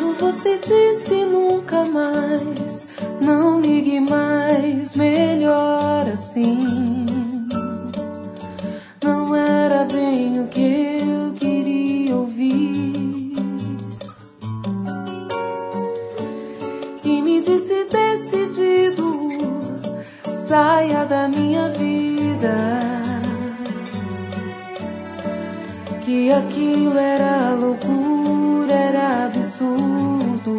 Quando você disse nunca mais, não ligue mais, melhor assim. Não era bem o que eu queria ouvir. E me disse decidido, saia da minha vida, que aquilo era loucura, era absurdo.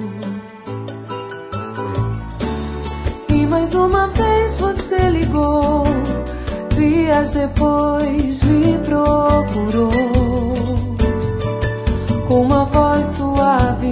E mais uma vez você ligou, dias depois me procurou, com uma voz suave